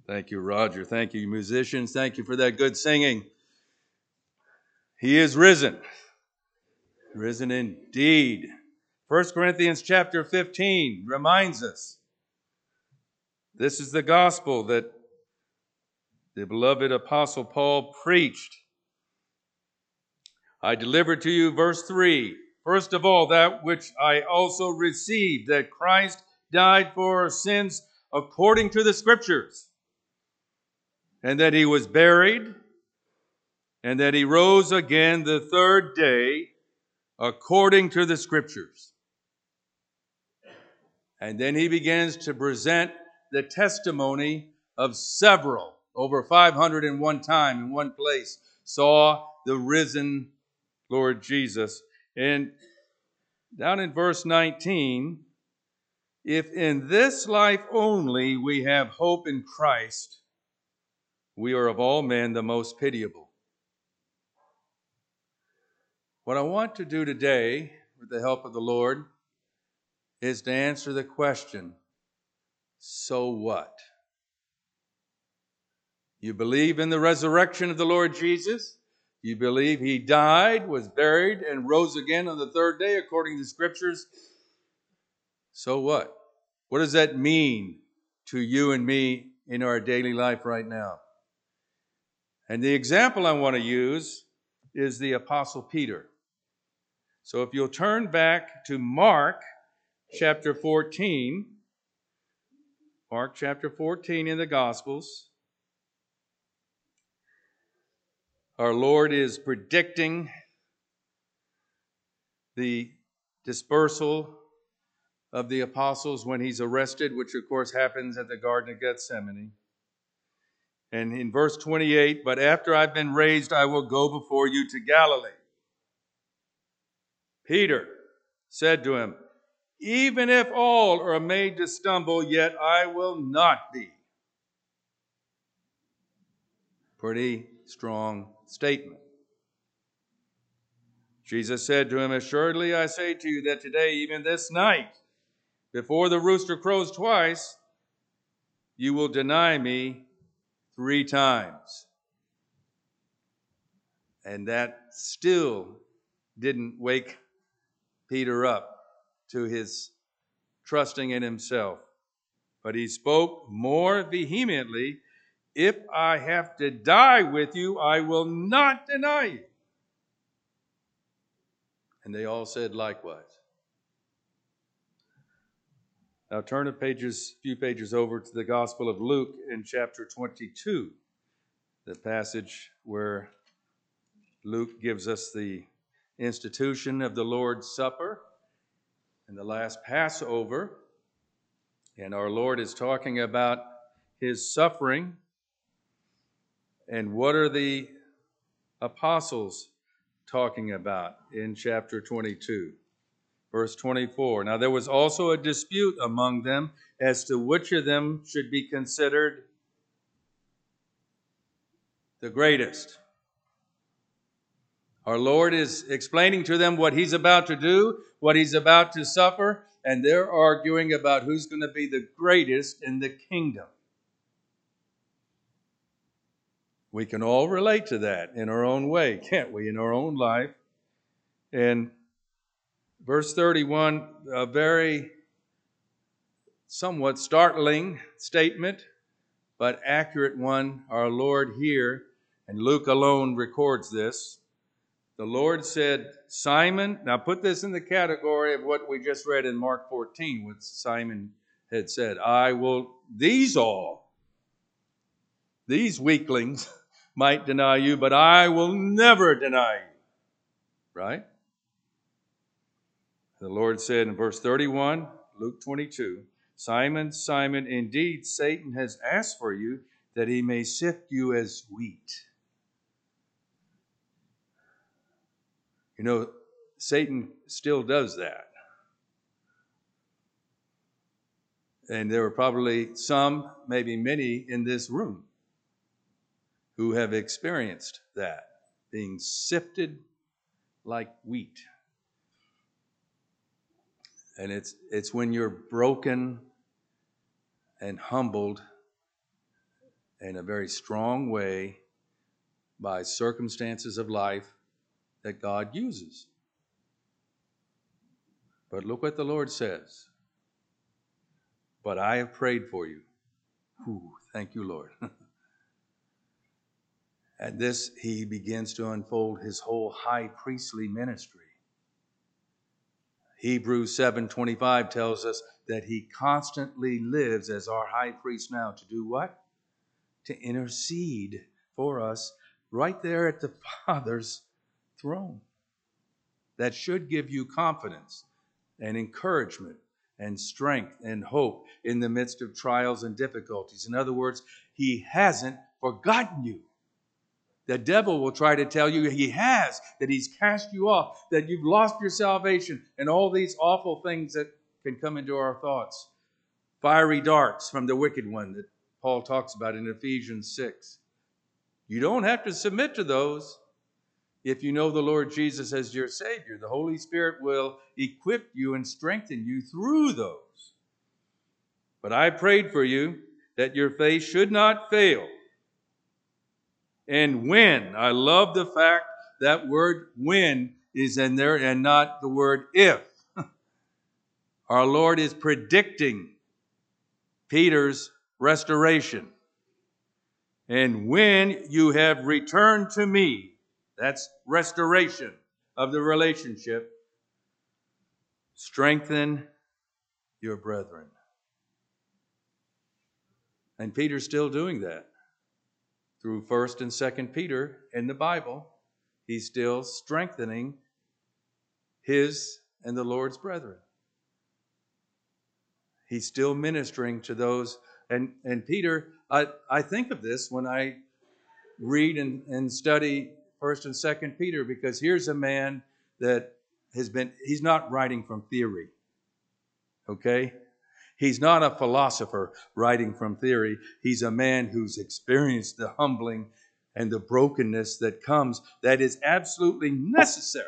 Thank you, Roger. Thank you, musicians. Thank you for that good singing. He is risen. Risen indeed. 1 Corinthians chapter 15 reminds us this is the gospel that the beloved apostle Paul preached. I delivered to you, verse 3, first of all, that which I also received, that Christ died for our sins according to the Scriptures, and that he was buried, and that he rose again the third day according to the Scriptures. And then he begins to present the testimony of several, over 500 in one time, in one place, saw the risen Lord Jesus. And down in verse 19, if in this life only we have hope in Christ, we are of all men the most pitiable. What I want to do today, with the help of the Lord, is to answer the question, so what? You believe in the resurrection of the Lord Jesus? You believe he died, was buried, and rose again on the third day according to the Scriptures? So what? What does that mean to you and me in our daily life right now? And the example I want to use is the Apostle Peter. So if you'll turn back to Mark chapter 14, Mark chapter 14 in the Gospels, our Lord is predicting the dispersal of the apostles when he's arrested, which of course happens at the Garden of Gethsemane. And in verse 28, but after I've been raised, I will go before you to Galilee. Peter said to him, even if all are made to stumble, yet I will not be. Pretty strong statement. Jesus said to him, assuredly I say to you that today, even this night, before the rooster crows twice, you will deny me 3 times. And that still didn't wake Peter up to his trusting in himself. But he spoke more vehemently, if I have to die with you, I will not deny you. And they all said likewise. Now turn a few pages over to the Gospel of Luke in chapter 22, the passage where Luke gives us the institution of the Lord's Supper and the last Passover. And our Lord is talking about his suffering. And what are the apostles talking about in chapter 22? Verse 24, now there was also a dispute among them as to which of them should be considered the greatest. Our Lord is explaining to them what he's about to do, what he's about to suffer, and they're arguing about who's going to be the greatest in the kingdom. We can all relate to that in our own way, can't we, in our own life? And verse 31, a very somewhat startling statement, but accurate one. Our Lord here, and Luke alone records this. The Lord said, Simon, now put this in the category of what we just read in Mark 14, what Simon had said. These weaklings might deny you, but I will never deny you. Right? The Lord said in verse 31, Luke 22, Simon, Simon, indeed Satan has asked for you that he may sift you as wheat. You know, Satan still does that. And there are probably some, maybe many in this room who have experienced that, being sifted like wheat. And it's when you're broken and humbled in a very strong way by circumstances of life that God uses. But look what the Lord says. But I have prayed for you. Ooh, thank you, Lord. At this, he begins to unfold his whole high priestly ministry. Hebrews 7:25 tells us that he constantly lives as our high priest now to do what? To intercede for us right there at the Father's throne. That should give you confidence and encouragement and strength and hope in the midst of trials and difficulties. In other words, he hasn't forgotten you. The devil will try to tell you he has, that he's cast you off, that you've lost your salvation, and all these awful things that can come into our thoughts. Fiery darts from the wicked one that Paul talks about in Ephesians 6. You don't have to submit to those if you know the Lord Jesus as your Savior. The Holy Spirit will equip you and strengthen you through those. But I prayed for you that your faith should not fail. And when, I love the fact that word when is in there and not the word if. Our Lord is predicting Peter's restoration. And when you have returned to me, that's restoration of the relationship, strengthen your brethren. And Peter's still doing that. Through 1st and 2nd Peter in the Bible, he's still strengthening his and the Lord's brethren. He's still ministering to those. And Peter, I think of this when I read and study 1st and 2nd Peter, because here's a man that he's not writing from theory. Okay? He's not a philosopher writing from theory. He's a man who's experienced the humbling and the brokenness that comes, that is absolutely necessary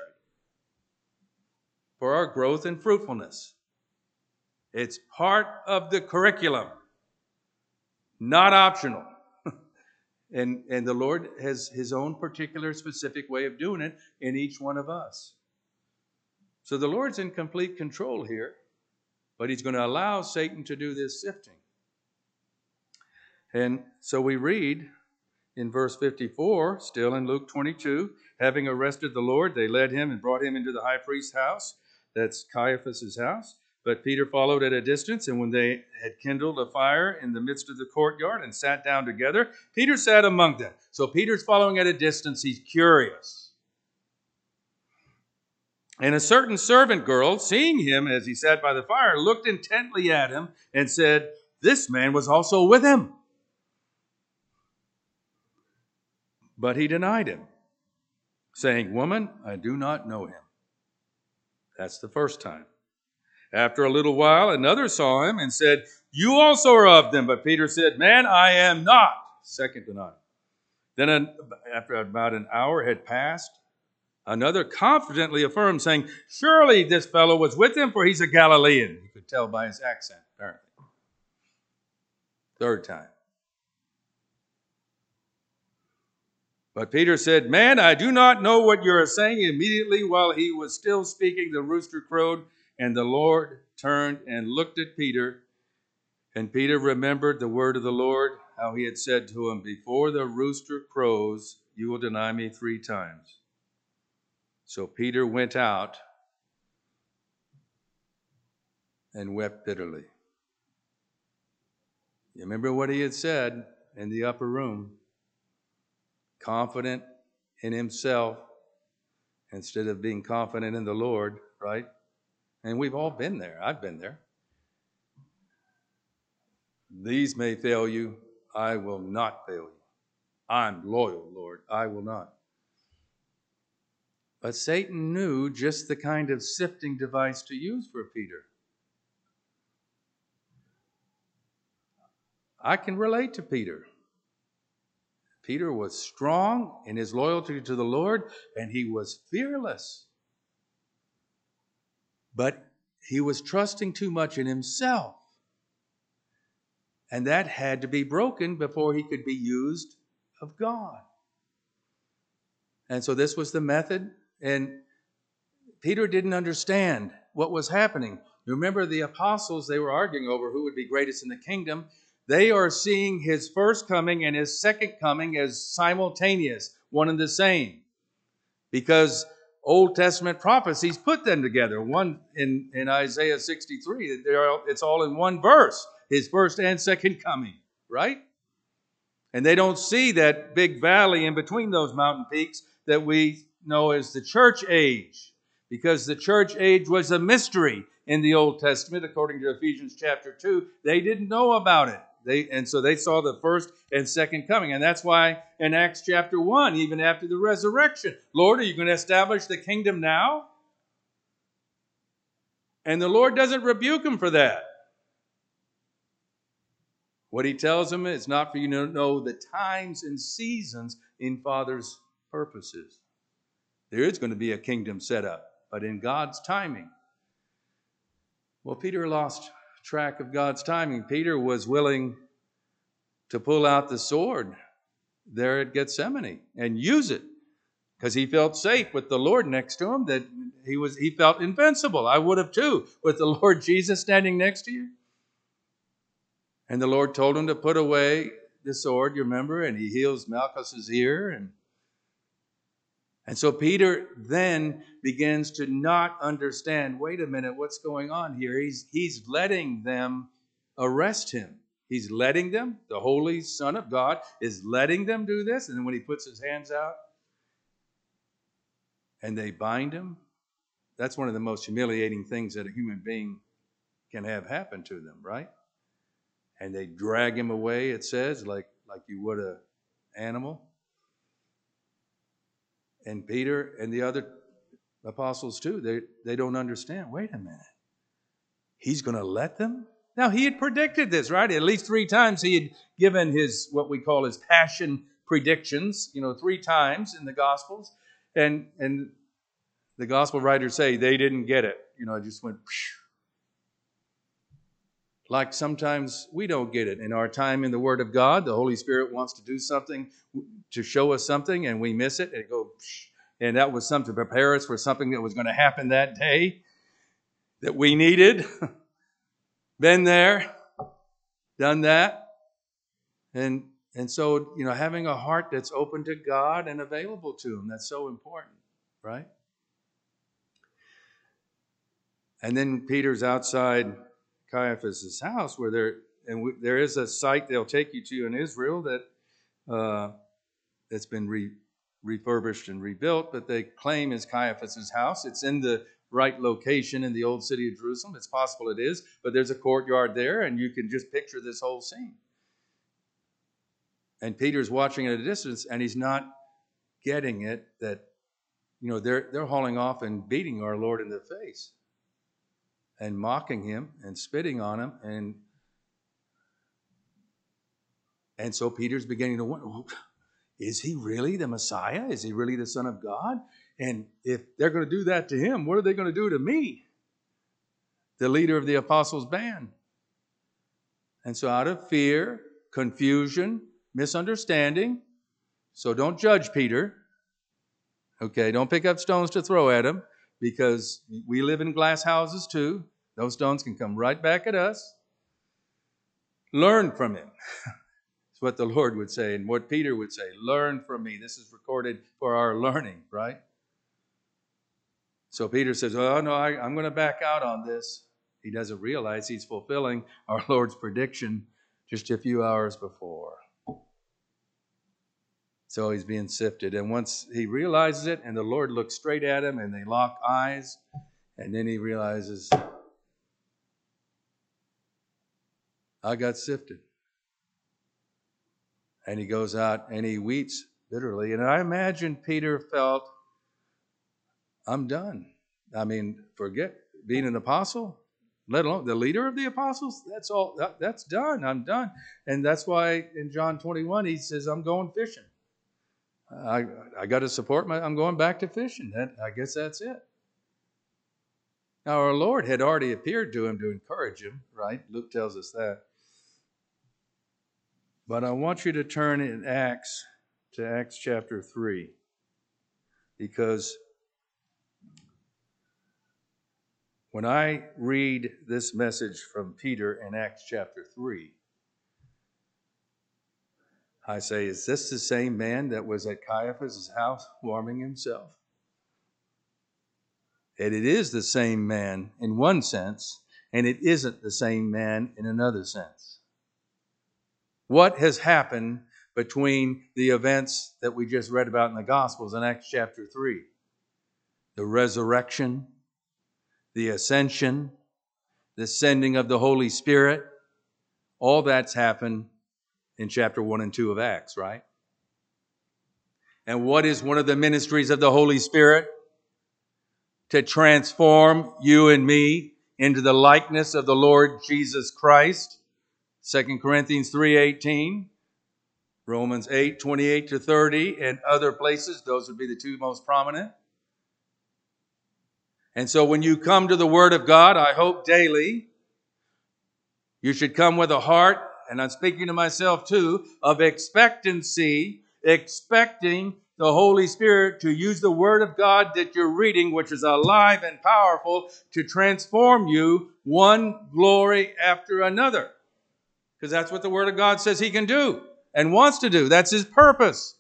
for our growth and fruitfulness. It's part of the curriculum, not optional. And the Lord has his own particular specific way of doing it in each one of us. So the Lord's in complete control here. But he's going to allow Satan to do this sifting. And so we read in verse 54, still in Luke 22, having arrested the Lord, they led him and brought him into the high priest's house. That's Caiaphas' house. But Peter followed at a distance, and when they had kindled a fire in the midst of the courtyard and sat down together, Peter sat among them. So Peter's following at a distance. He's curious. And a certain servant girl, seeing him as he sat by the fire, looked intently at him and said, "This man was also with him." But he denied him, saying, "Woman, I do not know him." That's the first time. After a little while, another saw him and said, "You also are of them." But Peter said, "Man, I am not." Second denial. Then after about an hour had passed, another confidently affirmed, saying, "Surely this fellow was with him, for he's a Galilean." You could tell by his accent, apparently. Third time. But Peter said, "Man, I do not know what you are saying." Immediately while he was still speaking, the rooster crowed, and the Lord turned and looked at Peter. And Peter remembered the word of the Lord, how he had said to him, "Before the rooster crows, you will deny me 3 times." So Peter went out and wept bitterly. You remember what he had said in the upper room? Confident in himself instead of being confident in the Lord, right? And we've all been there. I've been there. These may fail you. I will not fail you. I'm loyal, Lord. I will not. But Satan knew just the kind of sifting device to use for Peter. I can relate to Peter. Peter was strong in his loyalty to the Lord, and he was fearless. But he was trusting too much in himself. And that had to be broken before he could be used of God. And so this was the method. And Peter didn't understand what was happening. You remember the apostles, they were arguing over who would be greatest in the kingdom. They are seeing his first coming and his second coming as simultaneous, one and the same. Because Old Testament prophecies put them together. One in Isaiah 63, it's all in one verse, his first and second coming, right? And they don't see that big valley in between those mountain peaks that we know as the church age. Because the church age was a mystery in the Old Testament, according to Ephesians chapter 2. They didn't know about it. And so they saw the first and second coming. And that's why in Acts chapter 1, even after the resurrection, Lord, are you going to establish the kingdom now? And the Lord doesn't rebuke them for that. What he tells them is not for you to know the times and seasons in Father's purposes. There is going to be a kingdom set up, but in God's timing. Well, Peter lost track of God's timing. Peter was willing to pull out the sword there at Gethsemane and use it because he felt safe with the Lord next to him, that he felt invincible. I would have too, with the Lord Jesus standing next to you. And the Lord told him to put away the sword, you remember, and he heals Malchus's ear. And so Peter then begins to not understand, wait a minute, what's going on here? He's letting them arrest him. He's letting them, the Holy Son of God is letting them do this. And then when he puts his hands out and they bind him, that's one of the most humiliating things that a human being can have happen to them, right? And they drag him away, it says, like you would an animal. And Peter and the other apostles too, they don't understand. Wait a minute. He's going to let them? Now, he had predicted this, right? At least 3 times he had given his, what we call his passion predictions, 3 times in the Gospels. And the Gospel writers say they didn't get it. It just went, phew. Like sometimes we don't get it. In our time in the Word of God, the Holy Spirit wants to do something, to show us something, and we miss it, and it goes, and that was something to prepare us for something that was going to happen that day that we needed. Been there, done that. And so, having a heart that's open to God and available to Him, that's so important, right? And then Peter's outside Caiaphas' house, where there is a site they'll take you to in Israel that's been refurbished and rebuilt, but they claim is Caiaphas' house. It's in the right location in the old city of Jerusalem. It's possible it is, but there's a courtyard there, and you can just picture this whole scene. And Peter's watching at a distance, and he's not getting it that, they're hauling off and beating our Lord in the face and mocking him and spitting on him. And so Peter's beginning to wonder, well, is he really the Messiah? Is he really the Son of God? And if they're going to do that to him, what are they going to do to me, the leader of the apostles' band? And so out of fear, confusion, misunderstanding, so don't judge Peter. Okay, don't pick up stones to throw at him, because we live in glass houses too. Those stones can come right back at us. Learn from him. It's what the Lord would say and what Peter would say. Learn from me. This is recorded for our learning, right? So Peter says, oh, no, I'm going to back out on this. He doesn't realize he's fulfilling our Lord's prediction just a few hours before. So he's being sifted. And once he realizes it, and the Lord looks straight at him, and they lock eyes, and then he realizes, I got sifted. And he goes out and he weeps bitterly. And I imagine Peter felt, I'm done. I mean, forget being an apostle, let alone the leader of the apostles. That's all. That's done. I'm done. And that's why in John 21, he says, I'm going fishing. I got to support I'm going back to fishing. I guess that's it. Now, our Lord had already appeared to him to encourage him, right? Luke tells us that. But I want you to turn in Acts to Acts chapter 3, because when I read this message from Peter in Acts chapter 3, I say, is this the same man that was at Caiaphas' house warming himself? And it is the same man in one sense, and it isn't the same man in another sense. What has happened between the events that we just read about in the Gospels in Acts chapter 3? The resurrection, the ascension, the sending of the Holy Spirit, all that's happened in chapter 1 and 2 of Acts, right? And what is one of the ministries of the Holy Spirit? To transform you and me into the likeness of the Lord Jesus Christ. 2 Corinthians 3:18, Romans 8:28 to 30, and other places. Those would be the two most prominent. And so when you come to the Word of God, I hope daily, you should come with a heart, and I'm speaking to myself too, of expectancy, expecting the Holy Spirit to use the Word of God that you're reading, which is alive and powerful, to transform you one glory after another. Because that's what the Word of God says He can do and wants to do. That's His purpose.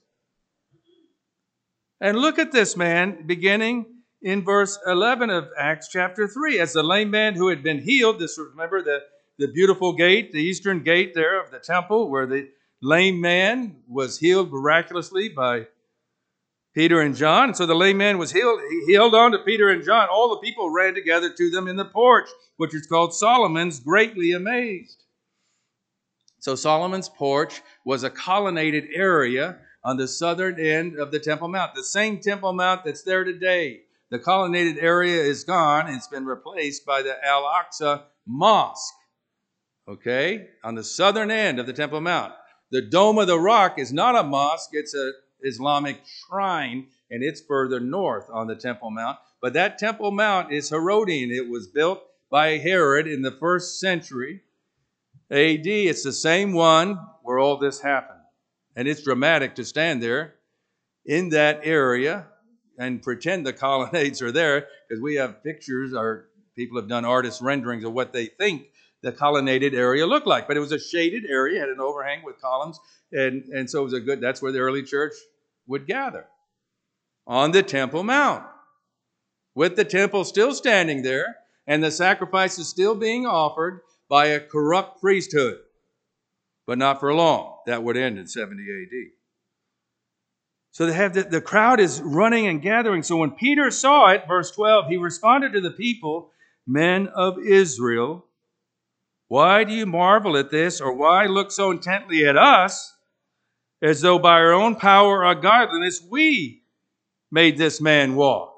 And look at this man beginning in verse 11 of Acts chapter 3. As the lame man who had been healed, this, remember the beautiful gate, the eastern gate there of the temple, where the lame man was healed miraculously by Peter and John. And so the lame man was healed. He held on to Peter and John. All the people ran together to them in the porch, which is called Solomon's, greatly amazed. So Solomon's porch was a colonnaded area on the southern end of the Temple Mount, the same Temple Mount that's there today. The colonnaded area is gone. It's been replaced by the Al-Aqsa Mosque, okay, on the southern end of the Temple Mount. The Dome of the Rock is not a mosque. It's an Islamic shrine, and it's further north on the Temple Mount. But that Temple Mount is Herodian. It was built by Herod in the 1st century AD. It's the same one where all this happened. And it's dramatic to stand there in that area and pretend the colonnades are there, because we have pictures, or people have done artist renderings of what they think the colonnaded area looked like. But it was a shaded area, had an overhang with columns, and so it was that's where the early church would gather, on the Temple Mount, with the temple still standing there and the sacrifices still being offered by a corrupt priesthood. But not for long. That would end in 70 AD. So they have the crowd is running and gathering. So when Peter saw it, verse 12, he responded to the people, "Men of Israel, why do you marvel at this, or why look so intently at us, as though by our own power or godliness we made this man walk?"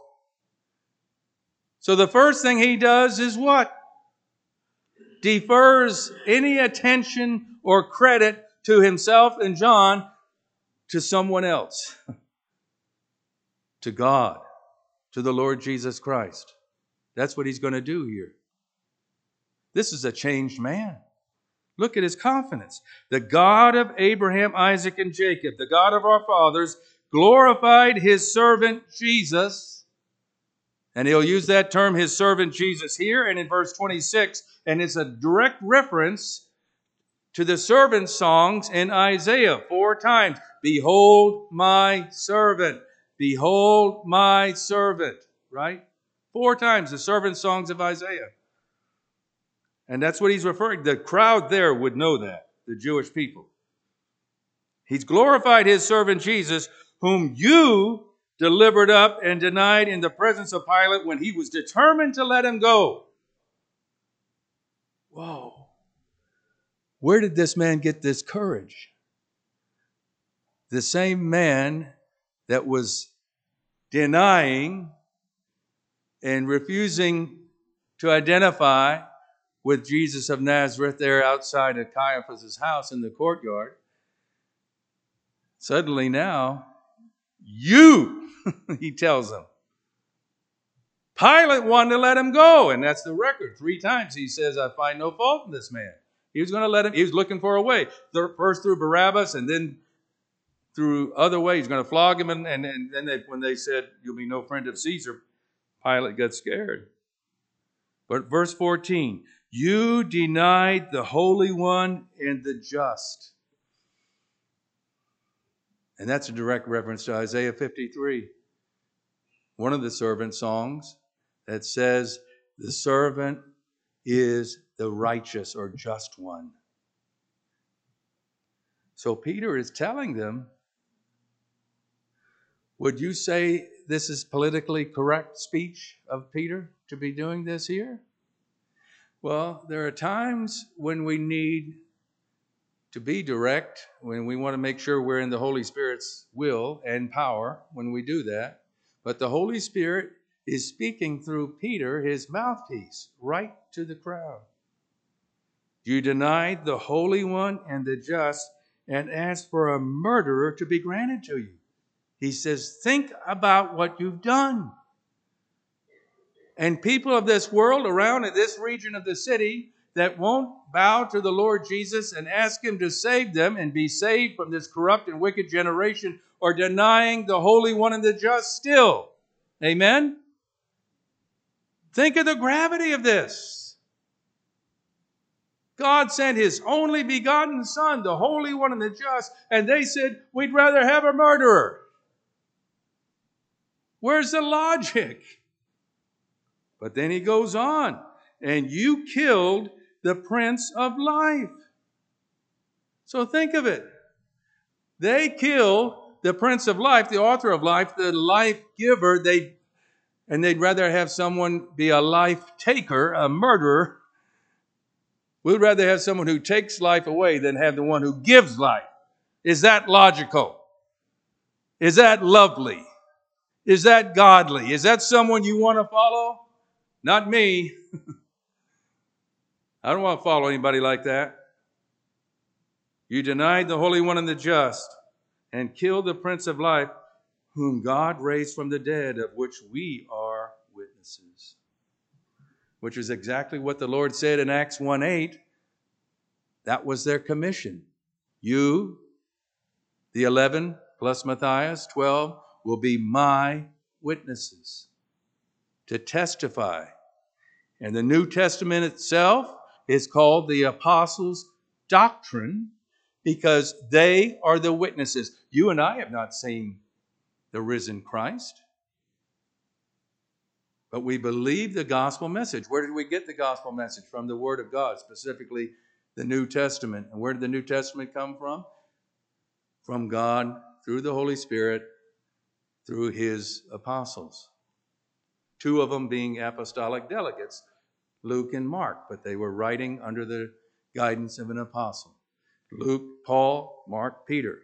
So the first thing he does is what? Defers any attention or credit to himself and John to someone else, to God, to the Lord Jesus Christ. That's what he's going to do here. This is a changed man. Look at his confidence. The God of Abraham, Isaac, and Jacob, the God of our fathers, glorified his servant Jesus. And he'll use that term, his servant Jesus, here and in verse 26. And it's a direct reference to the servant songs in Isaiah 4 times. Behold my servant. Behold my servant. Right? 4 times the servant songs of Isaiah. And that's what he's referring to. The crowd there would know that, the Jewish people. He's glorified his servant Jesus, whom you delivered up and denied in the presence of Pilate when he was determined to let him go. Whoa. Where did this man get this courage? The same man that was denying and refusing to identify with Jesus of Nazareth there outside of Caiaphas' house in the courtyard. Suddenly now, you, he tells them. Pilate wanted to let him go, and that's the record. 3 times he says, I find no fault in this man. He was going to let him. He was looking for a way. First through Barabbas, and then through other ways. He's going to flog him. And then when they said, "You'll be no friend of Caesar," Pilate got scared. But verse 14, you denied the Holy One and the just. And that's a direct reference to Isaiah 53, one of the servant songs that says, the servant is the righteous or just one. So Peter is telling them, would you say this is politically correct speech of Peter to be doing this here? Well, there are times when we need to be direct, when we want to make sure we're in the Holy Spirit's will and power when we do that. But the Holy Spirit is speaking through Peter, his mouthpiece, right to the crowd. You denied the Holy One and the just and asked for a murderer to be granted to you. He says, think about what you've done. And people of this world around in this region of the city that won't bow to the Lord Jesus and ask him to save them and be saved from this corrupt and wicked generation are denying the Holy One and the just still. Amen? Think of the gravity of this. God sent his only begotten Son, the Holy One and the just, and they said, we'd rather have a murderer. Where's the logic? But then he goes on, and you killed the Prince of Life. So think of it. They kill the Prince of Life, the author of life, the life giver, and they'd rather have someone be a life taker, a murderer. We'd rather have someone who takes life away than have the one who gives life. Is that logical? Is that lovely? Is that godly? Is that someone you want to follow? Not me. I don't want to follow anybody like that. You denied the Holy One and the just and killed the Prince of Life, whom God raised from the dead, of which we are witnesses. Which is exactly what the Lord said in Acts 1:8. That was their commission. You, the 11 plus Matthias, 12, will be my witnesses to testify. And the New Testament itself is called the Apostles' Doctrine because they are the witnesses. You and I have not seen the risen Christ, but we believe the gospel message. Where did we get the gospel message? From the Word of God, specifically the New Testament. And where did the New Testament come from? From God through the Holy Spirit, through his apostles. Two of them being apostolic delegates, Luke and Mark, but they were writing under the guidance of an apostle. Luke, Paul, Mark, Peter.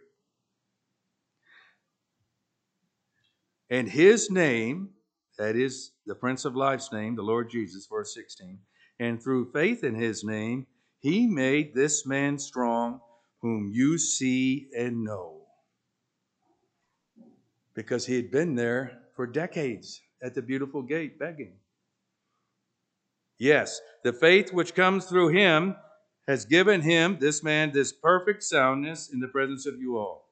And his name, that is the Prince of Life's name, the Lord Jesus, verse 16, and through faith in his name, he made this man strong, whom you see and know. Because he had been there for decades at the beautiful gate begging. Yes, the faith which comes through him has given him, this man, this perfect soundness in the presence of you all.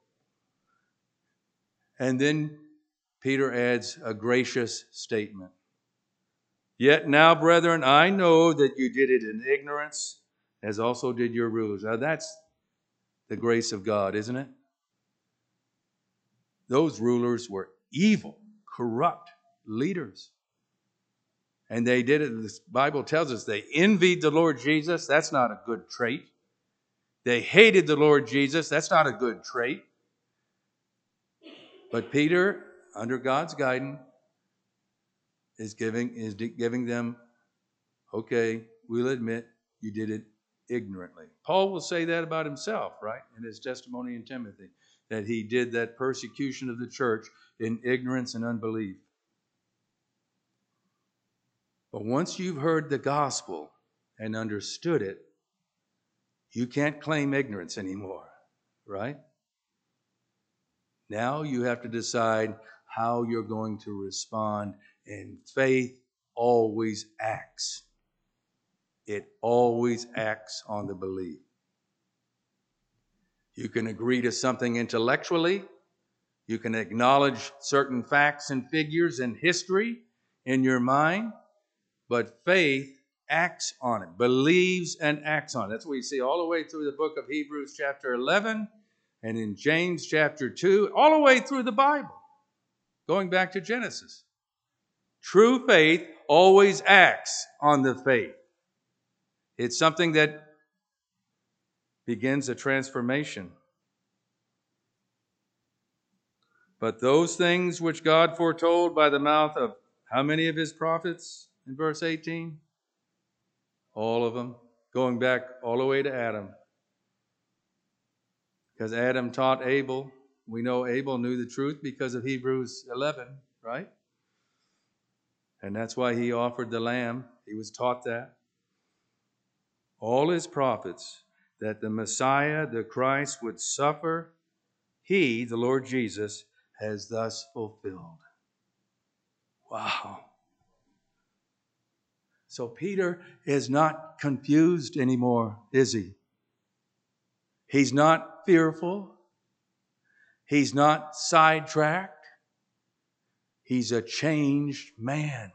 And then Peter adds a gracious statement. Yet now, brethren, I know that you did it in ignorance, as also did your rulers. Now that's the grace of God, isn't it? Those rulers were evil, corrupt leaders. And they did it, the Bible tells us they envied the Lord Jesus. That's not a good trait. They hated the Lord Jesus. That's not a good trait. But Peter, under God's guidance, is giving them, okay, we'll admit you did it ignorantly. Paul will say that about himself, right? In his testimony in Timothy, that he did that persecution of the church in ignorance and unbelief. But once you've heard the gospel and understood it, you can't claim ignorance anymore, right? Now you have to decide how you're going to respond, and faith always acts It always acts on the belief. You can agree to something intellectually. You can acknowledge certain facts and figures and history in your mind. But faith acts on it, believes and acts on it. That's what we see all the way through the book of Hebrews chapter 11 and in James chapter 2, all the way through the Bible, going back to Genesis. True faith always acts on the faith. It's something that begins a transformation. But those things which God foretold by the mouth of how many of his prophets in verse 18? All of them, going back all the way to Adam. Because Adam taught Abel. We know Abel knew the truth because of Hebrews 11, right? And that's why he offered the lamb. He was taught that. All his prophets, that the Messiah, the Christ, would suffer, he, the Lord Jesus, has thus fulfilled. Wow. So Peter is not confused anymore, is he? He's not fearful. He's not sidetracked. He's a changed man.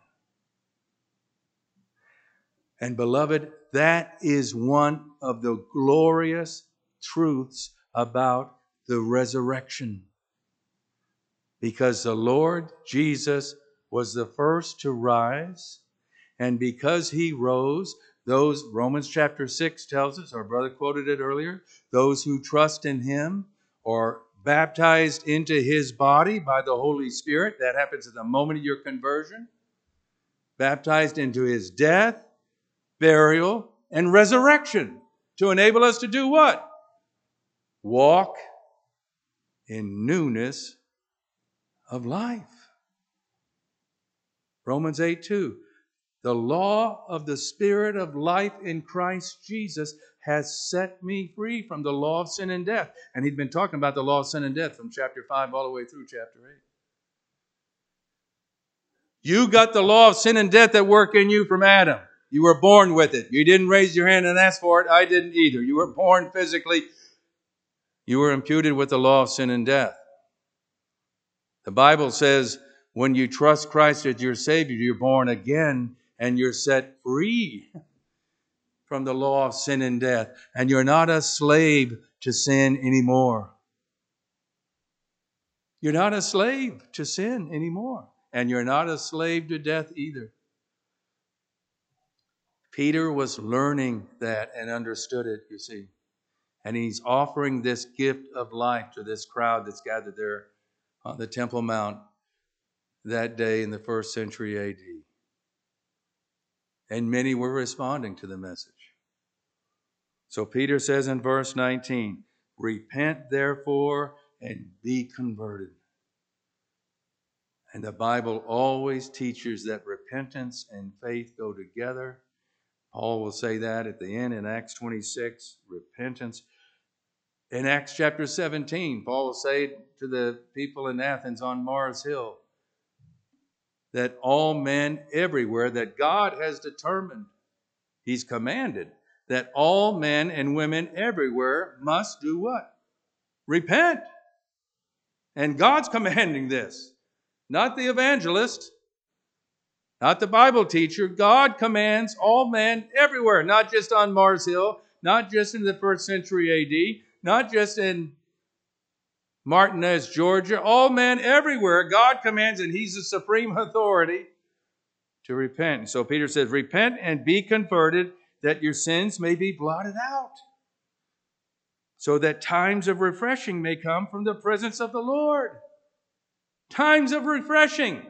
And beloved, that is one of the glorious truths about the resurrection. Because the Lord Jesus was the first to rise, and because he rose, those, Romans chapter 6 tells us, our brother quoted it earlier, those who trust in him are baptized into his body by the Holy Spirit. That happens at the moment of your conversion. Baptized into his death, burial, and resurrection to enable us to do what? Walk in newness of life. Romans 8:2. The law of the Spirit of life in Christ Jesus has set me free from the law of sin and death. And he'd been talking about the law of sin and death from chapter 5 all the way through chapter 8. You got the law of sin and death at work in you from Adam. You were born with it. You didn't raise your hand and ask for it. I didn't either. You were born physically. You were imputed with the law of sin and death. The Bible says when you trust Christ as your Savior, you're born again and you're set free from the law of sin and death. And you're not a slave to sin anymore. You're not a slave to sin anymore. And you're not a slave to death either. Peter was learning that and understood it, you see. And he's offering this gift of life to this crowd that's gathered there on the Temple Mount that day in the first century AD. And many were responding to the message. So Peter says in verse 19, repent therefore and be converted. And the Bible always teaches that repentance and faith go together. Paul will say that at the end in Acts 26, repentance. In Acts chapter 17, Paul will say to the people in Athens on Mars Hill that all men everywhere, that God has determined, he's commanded, that all men and women everywhere must do what? Repent. And God's commanding this, not the evangelist, not the Bible teacher. God commands all men everywhere, not just on Mars Hill, not just in the first century AD, not just in Martinez, Georgia, all men everywhere. God commands, and he's the supreme authority to repent. So Peter says, repent and be converted, that your sins may be blotted out, so that times of refreshing may come from the presence of the Lord. Times of refreshing.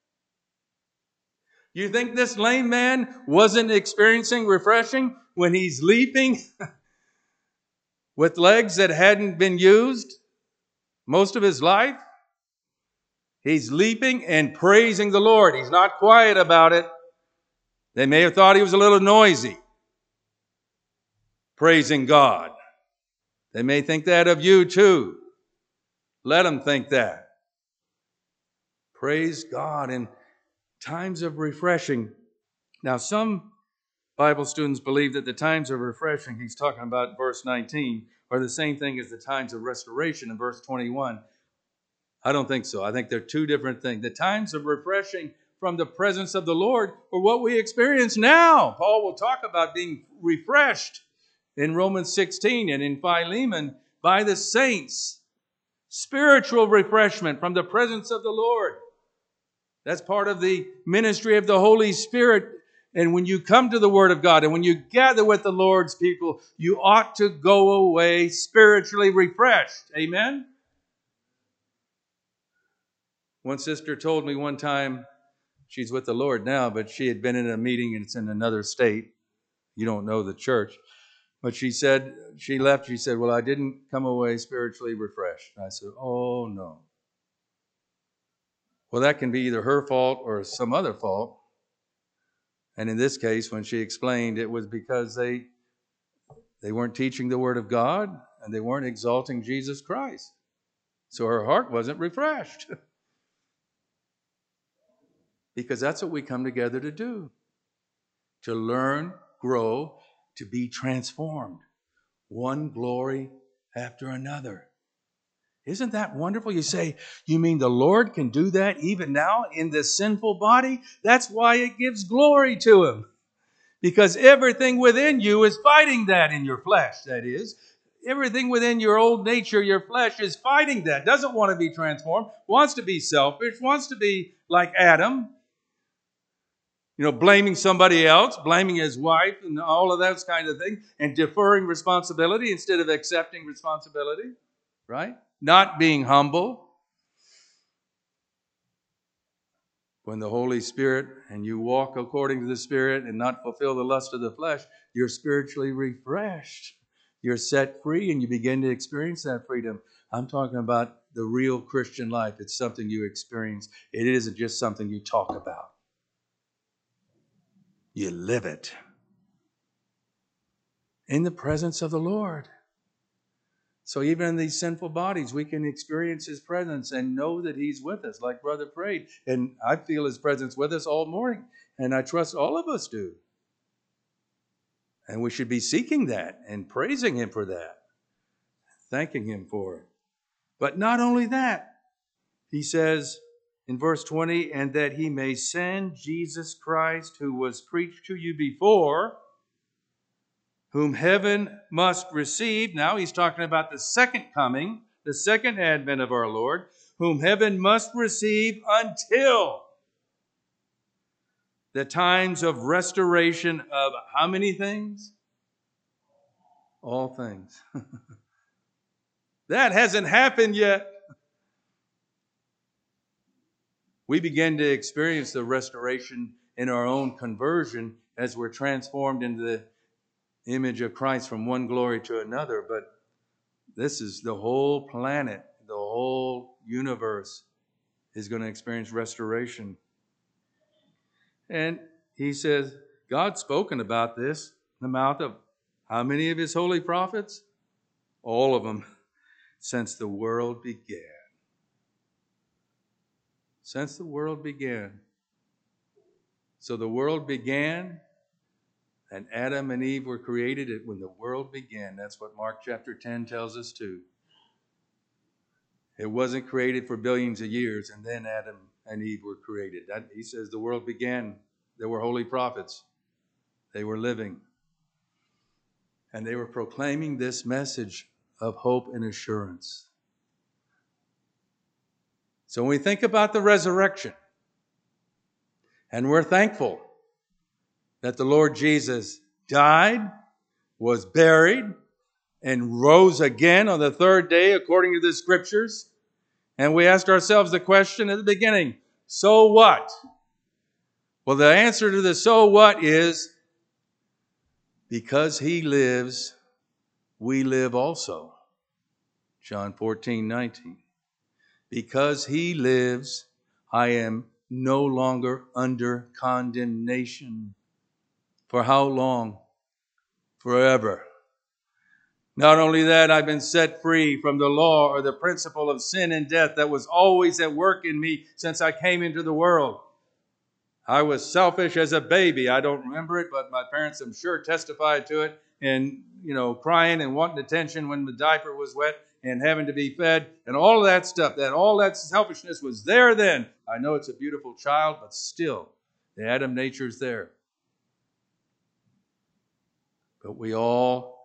You think this lame man wasn't experiencing refreshing when he's leaping with legs that hadn't been used most of his life? He's leaping and praising the Lord. He's not quiet about it. They may have thought he was a little noisy, praising God. They may think that of you too. Let them think that. Praise God in times of refreshing. Now, some Bible students believe that the times of refreshing, he's talking about verse 19, are the same thing as the times of restoration in verse 21. I don't think so. I think they're two different things. The times of refreshing from the presence of the Lord are what we experience now. Paul will talk about being refreshed in Romans 16 and in Philemon by the saints. Spiritual refreshment from the presence of the Lord. That's part of the ministry of the Holy Spirit. And when you come to the Word of God and when you gather with the Lord's people, you ought to go away spiritually refreshed. Amen? One sister told me one time, she's with the Lord now, but she had been in a meeting and it's in another state. You don't know the church. But she said, she left, she said, well, I didn't come away spiritually refreshed. I said, oh, no. Well, that can be either her fault or some other fault. And in this case, when she explained, it was because they weren't teaching the Word of God and they weren't exalting Jesus Christ. So her heart wasn't refreshed. Because that's what we come together to do. To learn, grow, to be transformed. One glory after another. Isn't that wonderful? You say, you mean the Lord can do that even now in this sinful body? That's why it gives glory to Him. Because everything within you is fighting that in your flesh, that is. Everything within your old nature, your flesh, is fighting that. Doesn't want to be transformed. Wants to be selfish. Wants to be like Adam. Blaming somebody else, blaming his wife and all of those kind of things, and deferring responsibility instead of accepting responsibility, right? Not being humble. When the Holy Spirit, and you walk according to the Spirit and not fulfill the lust of the flesh, you're spiritually refreshed. You're set free and you begin to experience that freedom. I'm talking about the real Christian life. It's something you experience. It isn't just something you talk about. You live it in the presence of the Lord. So even in these sinful bodies, we can experience His presence and know that He's with us, like Brother prayed. And I feel His presence with us all morning. And I trust all of us do. And we should be seeking that and praising Him for that, thanking Him for it. But not only that, he says in verse 20, and that He may send Jesus Christ, who was preached to you before, whom heaven must receive. Now he's talking about the second coming, the second advent of our Lord, whom heaven must receive until the times of restoration of how many things? All things. That hasn't happened yet. We begin to experience the restoration in our own conversion as we're transformed into the image of Christ from one glory to another. But this is the whole planet, the whole universe is going to experience restoration. And he says, God's spoken about this in the mouth of how many of His holy prophets? All of them, since the world began. Since the world began. So the world began, and Adam and Eve were created when the world began. That's what Mark chapter 10 tells us too. It wasn't created for billions of years, and then Adam and Eve were created. He says the world began. There were holy prophets. They were living. And they were proclaiming this message of hope and assurance. So when we think about the resurrection, and we're thankful that the Lord Jesus died, was buried, and rose again on the third day according to the Scriptures, and we asked ourselves the question at the beginning, so what? Well, the answer to the so what is, because He lives, we live also. John 14:19. Because He lives, I am no longer under condemnation. For how long? Forever. Not only that, I've been set free from the law or the principle of sin and death that was always at work in me since I came into the world. I was selfish as a baby. I don't remember it, but my parents, I'm sure, testified to it. And, crying and wanting attention when the diaper was wet and having to be fed and all of that stuff. All that selfishness was there then. I know it's a beautiful child, but still, the Adam nature's there. But we all,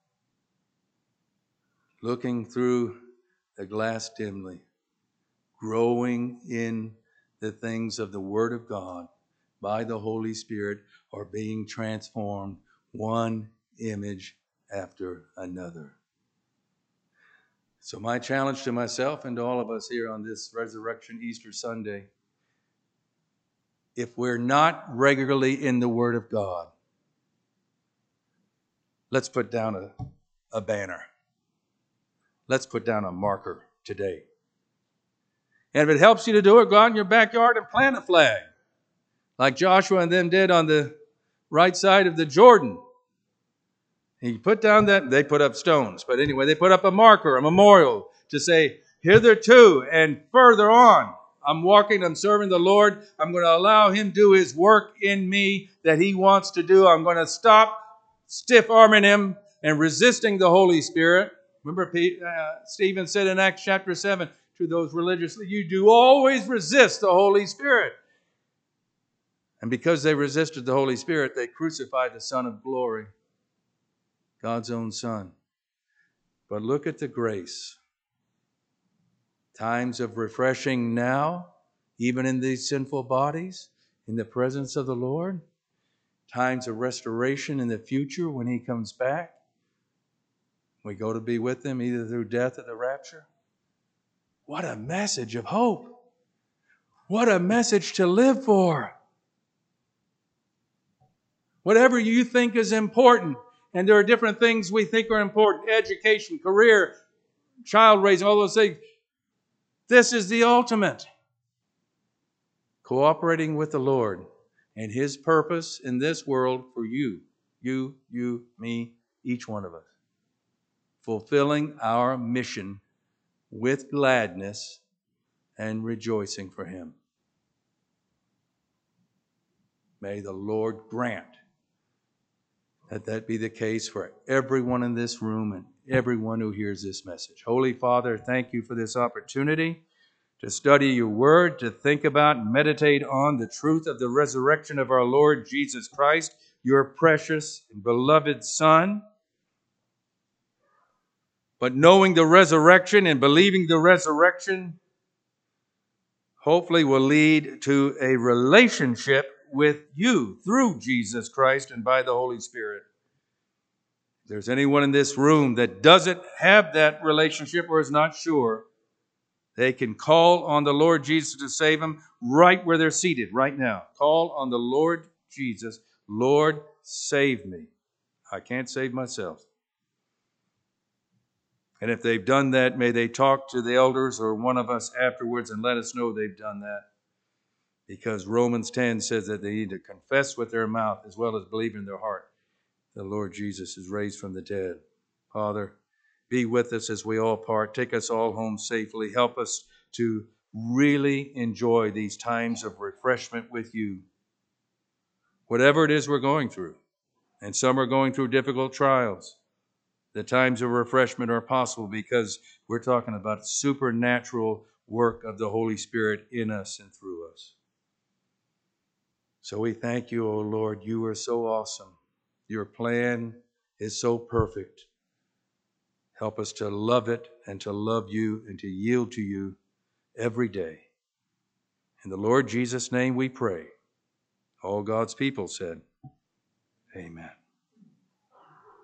looking through the glass dimly, growing in the things of the Word of God by the Holy Spirit, are being transformed one image after another. So my challenge to myself and to all of us here on this Resurrection Easter Sunday, if we're not regularly in the Word of God, let's put down a banner. Let's put down a marker today. And if it helps you to do it, go out in your backyard and plant a flag, like Joshua and them did on the right side of the Jordan. He put down they put up stones, but anyway, they put up a marker, a memorial to say, hitherto and further on, I'm walking, I'm serving the Lord. I'm going to allow Him to do His work in me that He wants to do. I'm going to stop stiff-arming Him and resisting the Holy Spirit. Remember, Stephen said in Acts chapter 7 to those religious, you do always resist the Holy Spirit. And because they resisted the Holy Spirit, they crucified the Son of Glory, God's own Son. But look at the grace. Times of refreshing now, even in these sinful bodies, in the presence of the Lord. Times of restoration in the future when He comes back. We go to be with Him either through death or the rapture. What a message of hope. What a message to live for. Whatever you think is important, and there are different things we think are important, education, career, child raising, all those things. This is the ultimate. Cooperating with the Lord and His purpose in this world for you, me, each one of us. Fulfilling our mission with gladness and rejoicing for Him. May the Lord grant that be the case for everyone in this room and everyone who hears this message. Holy Father, thank You for this opportunity to study Your Word, to think about and meditate on the truth of the resurrection of our Lord Jesus Christ, Your precious and beloved Son. But knowing the resurrection and believing the resurrection hopefully will lead to a relationship with You through Jesus Christ and by the Holy Spirit. If there's anyone in this room that doesn't have that relationship or is not sure, they can call on the Lord Jesus to save them right where they're seated right now. Call on the Lord Jesus. Lord, save me. I can't save myself. And if they've done that, may they talk to the elders or one of us afterwards and let us know they've done that. Because Romans 10 says that they need to confess with their mouth as well as believe in their heart the Lord Jesus is raised from the dead. Father, be with us as we all part. Take us all home safely. Help us to really enjoy these times of refreshment with You. Whatever it is we're going through, and some are going through difficult trials, the times of refreshment are possible because we're talking about supernatural work of the Holy Spirit in us and through us. So we thank You, O Lord. You are so awesome. Your plan is so perfect. Help us to love it and to love You and to yield to You every day. In the Lord Jesus' name we pray. All God's people said, Amen.